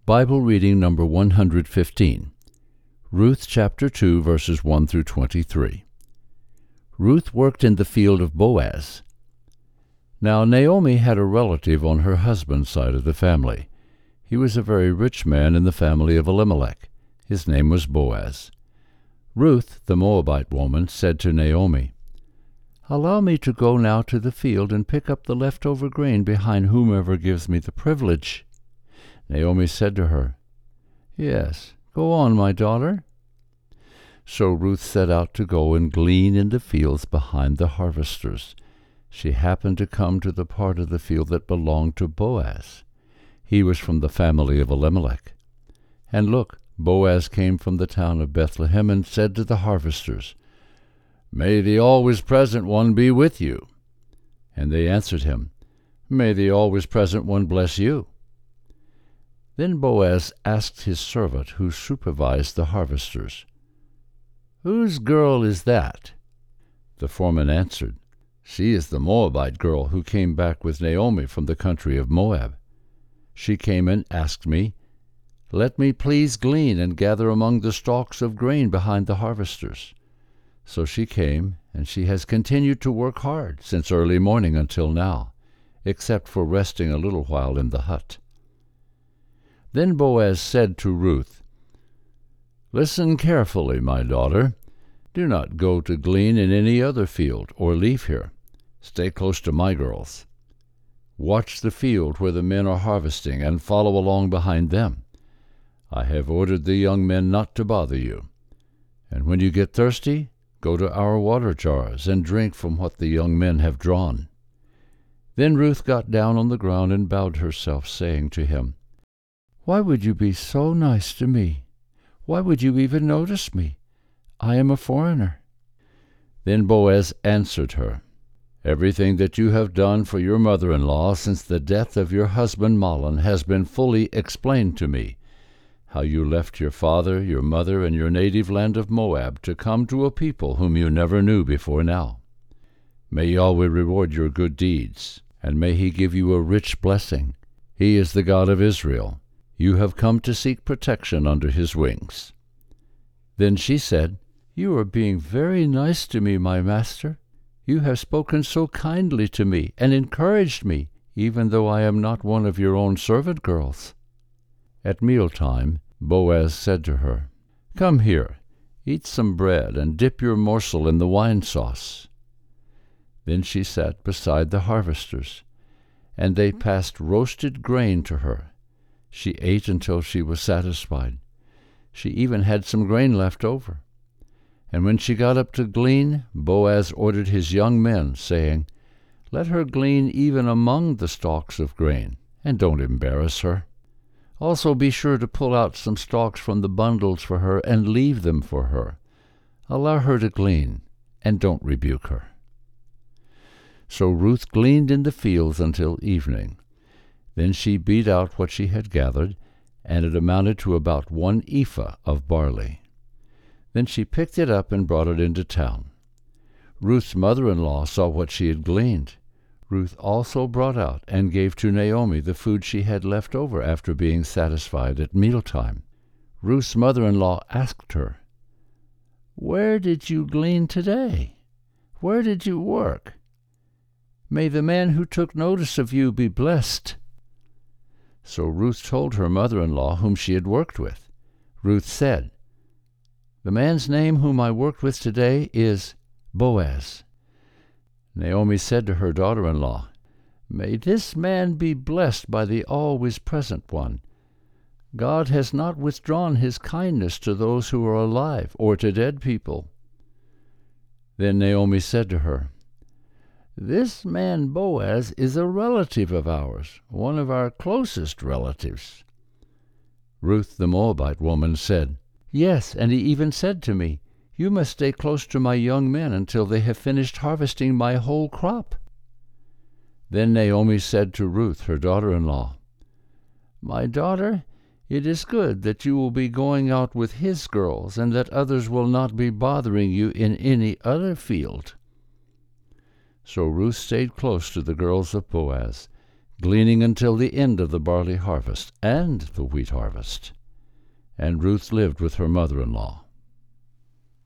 Bible reading number 115. Ruth chapter 2, verses 1 through 23. Ruth worked in the field of Boaz. Now Naomi had a relative on her husband's side of the family. He was a very rich man in the family of Elimelech. His name was Boaz. Ruth, the Moabite woman, said to Naomi, "Allow me to go now to the field and pick up the leftover grain behind whomever gives me the privilege." Naomi said to her, "Yes, go on, my daughter." So Ruth set out to go and glean in the fields behind the harvesters. She happened to come to the part of the field that belonged to Boaz. He was from the family of Elimelech. And look, Boaz came from the town of Bethlehem and said to the harvesters, "May the always-present one be with you." And they answered him, "May the always-present one bless you." Then Boaz asked his servant who supervised the harvesters, "Whose girl is that?" The foreman answered, "She is the Moabite girl who came back with Naomi from the country of Moab. She came and asked me, 'Let me please glean and gather among the stalks of grain behind the harvesters.' So she came, and she has continued to work hard since early morning until now, except for resting a little while in the hut." Then Boaz said to Ruth, "Listen carefully, my daughter. Do not go to glean in any other field or leave here. Stay close to my girls. Watch the field where the men are harvesting and follow along behind them. I have ordered the young men not to bother you. And when you get thirsty, go to our water jars and drink from what the young men have drawn." Then Ruth got down on the ground and bowed herself, saying to him, "Why would you be so nice to me? Why would you even notice me? I am a foreigner." Then Boaz answered her, "Everything that you have done for your mother-in-law since the death of your husband Mahlon has been fully explained to me. How you left your father, your mother, and your native land of Moab to come to a people whom you never knew before now. May Yahweh reward your good deeds, and may he give you a rich blessing. He is the God of Israel. You have come to seek protection under his wings." Then she said, "You are being very nice to me, my master. You have spoken so kindly to me and encouraged me, even though I am not one of your own servant girls." At mealtime, Boaz said to her, "Come here, eat some bread and dip your morsel in the wine sauce." Then she sat beside the harvesters, and they passed roasted grain to her. She ate until she was satisfied. She even had some grain left over. And when she got up to glean, Boaz ordered his young men, saying, "Let her glean even among the stalks of grain, and don't embarrass her. Also be sure to pull out some stalks from the bundles for her and leave them for her. Allow her to glean, and don't rebuke her." So Ruth gleaned in the fields until evening. Then she beat out what she had gathered, and it amounted to about 1 ephah of barley. Then she picked it up and brought it into town. Ruth's mother-in-law saw what she had gleaned. Ruth also brought out and gave to Naomi the food she had left over after being satisfied at mealtime. Ruth's mother-in-law asked her, "Where did you glean today? Where did you work? May the man who took notice of you be blessed." So Ruth told her mother-in-law whom she had worked with. Ruth said, "The man's name whom I worked with today is Boaz." Naomi said to her daughter-in-law, "May this man be blessed by the always-present one. God has not withdrawn his kindness to those who are alive or to dead people." Then Naomi said to her, "This man Boaz is a relative of ours, one of our closest relatives." Ruth the Moabite woman said, "Yes, and he even said to me, 'You must stay close to my young men until they have finished harvesting my whole crop.'" Then Naomi said to Ruth, her daughter-in-law, "My daughter, it is good that you will be going out with his girls, and that others will not be bothering you in any other field." So Ruth stayed close to the girls of Boaz, gleaning until the end of the barley harvest and the wheat harvest. And Ruth lived with her mother-in-law.